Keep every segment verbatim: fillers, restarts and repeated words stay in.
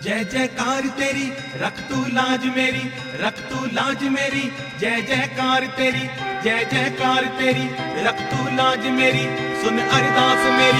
जय जयकार तेरी रख तू लाज मेरी, रख तू लाज मेरी, जय जयकार तेरी, जय जयकार तेरी रख तू लाज मेरी, सुन अरदास मेरी।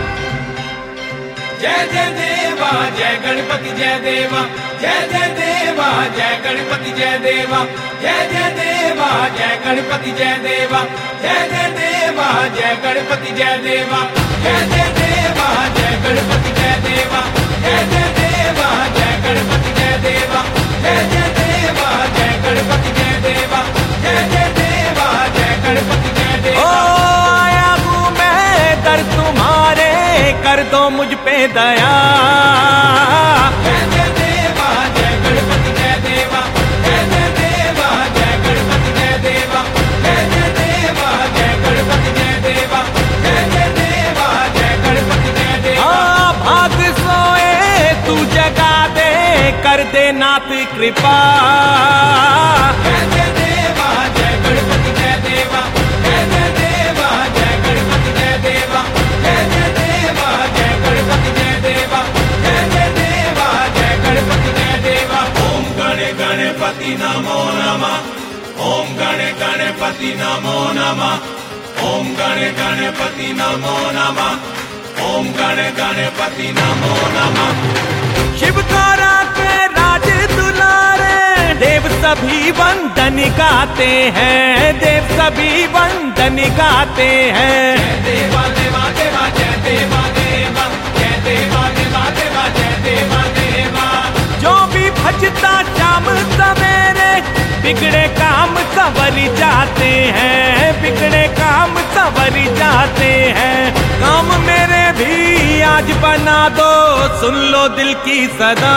जय जय देवा जय गणपति जय देवा, जय जय देवा जय गणपति जय देवा, जय जय देवा जय गणपति जय देवा, जय जय देवा जय गणपति जय देवा, जय जय देवा जय गणपति जय देवा, जय जय देवा जय गणपति जय देवा, जय जय देवा जय गणपति जय देवा, जय जय देवा जय गणपति जय देवा। ओ आया हूँ मैं दर तुम्हारे, कर दो मुझ पे दया। जय जय देवा जय गणपति जय देवा, जय जय देवा जय गणपति जय देवा, जय जय देवा जय गणपति जय देवा, जय जय देवा जय गणपति जय देवा। हाँ भाग सोए तू जगा दे, कर दे नाथ कृपा। जय जय देवा जय गणपति जय देवा, जय जय देवा जय गणपति जय देवा, जय जय देवा जय गणपति जय देवा, जय जय देवा जय गणपति जय देवा। ओम गणे गणपति नमो नमः, ओम गणे गणपति नमो नमः, ओम गणे गणपति नमो नमः, ओम गणे गणपति नमो नमः। शिव तारा के राज दुलारे, देव सभी वंदन गाते हैं, देव सभी वंदन गाते हैं। जय देवा देवा देवा जय देवा देवा, जय देवा देवा देवा जय देवा देवा। जो भी भजता शाम सवेरे, बिगड़े काम संवर जाते हैं, बिगड़े काम संवर जाते हैं। काम मेरे भी आज बना दो, सुन लो दिल की सदा।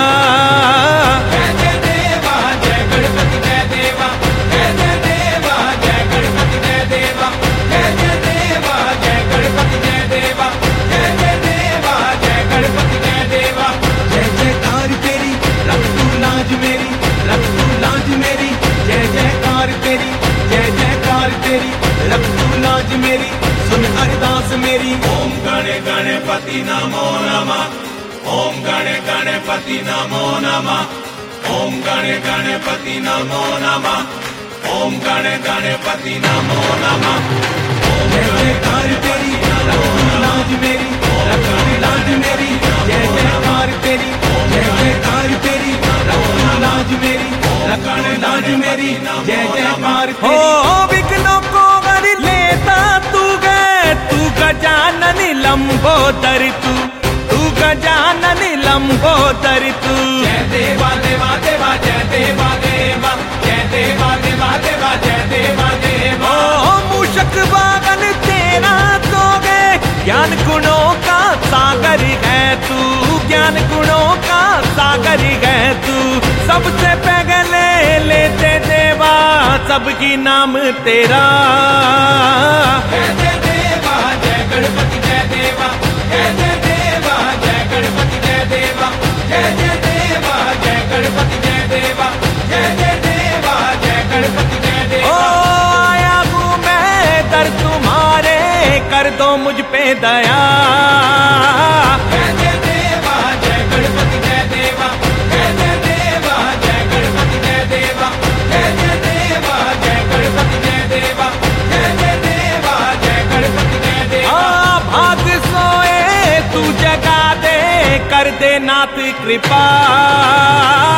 जय जय देवा जय गणपति जय देवा, जय जय देवा जय गणपति जय देवा, जय जय देवा जय गणपति जय देवा, जय जय देवा जय गणपति जय देवा। जय जयकार तेरी रख तू लाज मेरी, रख तू लाज मेरी, जय जयकार तेरी, जय जयकार तेरी रख तू लाज मेरी, सुन अरदास मेरी। ओम गणे गणपति नमो नमः, ओम गणे गणपति नमो नमः, ओम गणे गणपति नमो नमः, ओम गणे गणपति नमो नमः। जय जयकार तेरी रख तू लाज मेरी, रख तू लाज मेरी, जय जयकार तेरी, जय जयकार तेरी रख तू लाज मेरी, रख तू लाज मेरी, जय जयकार तेरी। हो विघ्नों को वर लेता तू गे, तू गजानन लंबोदर तू, तू गजानन लंबोदर तू। जय देवा देवा देवा जय देवा देवा, जय देवा देवा देवा जय देवा देवा। ओ मूषक वाहन तेरा दोगे, ज्ञान गुणों का सागर है तू, ज्ञान गुणों का सागर है तू। सबसे पहले लेते देवा सबकी नाम तेरा। जय जय देवा जय गणपति जय देवा, जय जय देवा जय गणपति जय देवा, जय जय देवा जय गणपति जय देवा, जय जय देवा जय गणपति जय देवा। ओ आया हूँ मैं दर तुम्हारे, कर दो मुझ पे दया। जय जय देवा जय गणपति जय देवा, जय जय देवा जय गणपति जय देवा, जय जय देवा जय गणपति जय देवा, जय जय देवा जय गणपति जय देवा। आ भाग सोए तू जगा दे, कर दे नाथ कृपा।